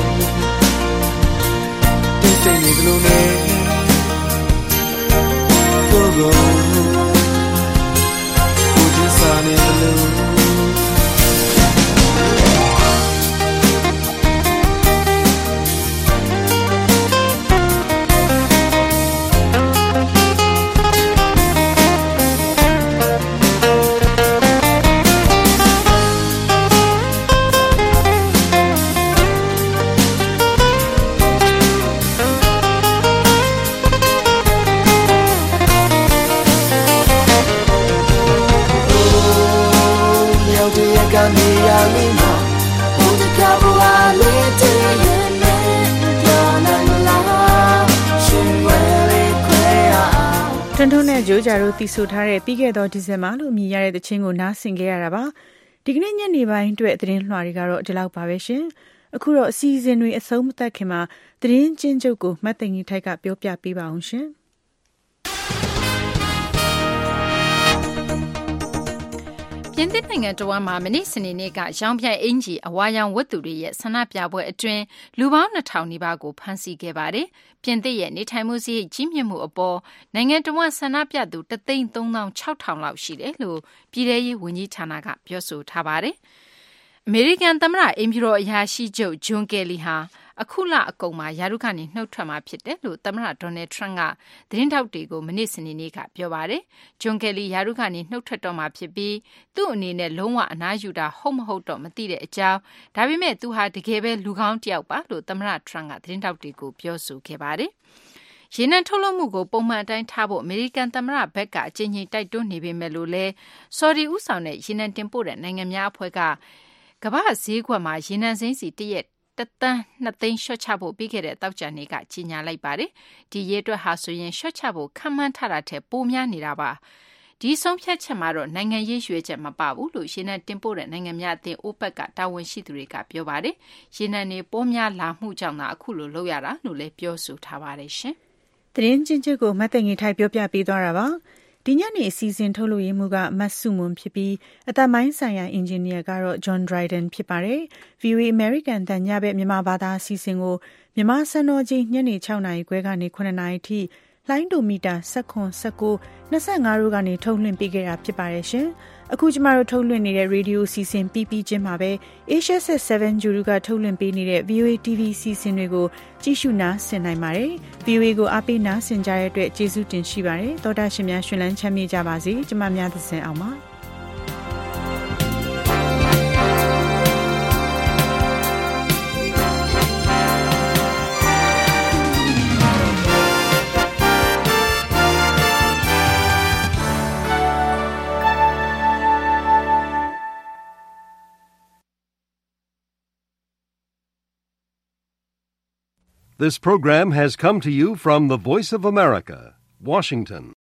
တိတ်ဆိတ်နေသလိုနဲ့ကိုချင်းစားနေသလိုနေရမင်းမှာဘုရားဘဝလေးတည်းရဲ့နဲ့ပြောနိုင်မလားရှင်ဝဲလေးခွဲအောင်ထွန်းထွန်းနဲ့ဂျိုးဂျာတို့တည်ဆိုထားတဲ့ပြီးခဲ့သောဒီဇင်ဘာလို့မြည်ရတဲ့တခြင်းကိုနားဆင်ခဲ့ရတာပါဒီကနေ့ညနေပိုင်းအတွက်သတင်းလွှာတွေကတော့ဒီလောက်ပါပဲရှင်အခုတော့အစီအစဉ်တွေအဆုံးမသတ်ခင်မှာသတင်းချင်းချုပ်ကိုမှတ်သိမ်ကြီးထိုက်ကပြောပြပေးပါအောင်ရှင်ပြင်သစ်နိုင်ငံတော်မှာမနေ့စနေနေ့ကရောင်ပြိုင်အင်ဂျီအဝါရောင်ဝတ်သူတွေရဲ့ဆန္ဒပြပွဲအတွင်းလူပေါင်း2000နီးပါးကိုဖမ်းဆီးခဲ့ပါတယ်။ပြင်သစ်ရဲ့နေထိုင်မှုစရိတ်ကြီးမြင့်မှုအပေါ်နိုင်ငံတော်ဆန္ဒပြသူ136,000လောက်ရှိတယ်လို့ပြည်ထရေးဝန်ကြီးဌာနကပြောဆိုထားပါတယ်။အမေရိကန်သမ္မတအိမ်ဖြူတော်အရာရှိချုပ်ဂျွန်ကယ်လီဟာအခုလအကုန်မှာရာထူးကနေနှုတ်ထွက်မှာဖြစ်တယ်လို့သမ္မတဒေါ်နယ်ထရန့်ကသတင်းထောက်တွေကိုမနေ့စနေနေ့ကပြောပါတယ်။ဂျွန်ကယ်လီရာထူးကနေနှုတ်ထွက်တော့မှာဖြစ်ပြီးသူ့အနေနဲ့လုံးဝအနားယူတာဟုတ်မဟုတ်တော့မသိတဲ့အကြောင်းဒါပေမဲ့သူဟာတကယ်ပဲလူကောင်းတစ်ယောက်ပါလို့သမ္မတထရန့်ကသတင်းထောက်တွေကိုပြောဆိုခဲ့ပါတယ်။ရေနံထုတ်လုပ်မှုကိုပုံမှန်အတိုင်းထားဖို့အမေရိကန်သမ္မတဘက်ကအကြိမ်ကြိမ်တိုက်တွန်းနေပေမဲ့လို့လဲဆော်ဒီဦးဆောင်တဲ့ရေနံတင်ပို့တဲ့နိုင်ငံများအဖွဲ့ကကမ္ဘာ့ဈေးကွက်မှာရေနံစိမ်းစီတရက်1.2 သိန်းရှော့ချဖို့ပြီးခဲ့တဲ့တောက်ကြနေ့ကကြီးညာလိုက်ပါတယ်။ဒီရေးအတွက်ဟာဆိုရင်ရှော့ချဖို့ခန့်မှန်းထားတာထက်ပိုများနေတာပါ။ဒီဆုံးဖြတ်ချက်မှာတော့နိုင်ငံရေးရွေးချက်မပါဘူးလို့ရေနံတင်ပို့တဲ့နိုင်ငံများအသင်း OPEC ကတာဝန်ရှိသူတွေကပြောပါတယ်။ရေနံတွေပိုများလာမှုကြောင့်သာအခုလိုလုပ်ရတာလို့လည်းပြောဆိုထားပါတယ်ရှင်။သတင်းချင်းချုပ်ကိုမတ်သိင်ကြီးထိုက်ပြောပြပေးသွားတာပါ။ဒီညနေအစီအစဉ်ထုတ်လို့ရမှုကမတ်စုမွန်ဖြစ်ပြီးအသက်ပိုင်းဆိုင်ရာအင်ဂျင်နီယာကတော့ John Dryden ဖြစ်ပါတယ်။ VOA American တန်ညဘက်မြန်မာဘာသာအစီအစဉ်ကိုမြန်မာစံတော်ချိန်ညနေ6နာရီခွဲကနေ9နာရီထိလိုင်းဒိုမီတာ19 19 25တို့ကနေထုတ်လွှင့်ပေးခဲ့တာဖြစ်ပါတယ်ရှင်။အခုကျမတို့ထုတ်လွှင့်နေတဲ့ရေဒီယိုစီစဉ်ပြီးချင်းမှာပဲ Asia 7 Juru ကထုတ်လွှင့်ပေးနေတဲ့ VOA TV စီစဉ်တွေကိုကြည့်ရှုနားဆင်နိုင်ပါတယ်။ VOA ကိုအားပေးနားဆင်ကြတဲ့အတွက်ကျေးဇူးတင်ရှိပါတယ်။သောတာရှင်များရှင်လန်းချမ်းမြေ့ကြပါစေ။ကျမများသစဉ်အောင်ပါ။ This program has come to you from the Voice of America, Washington.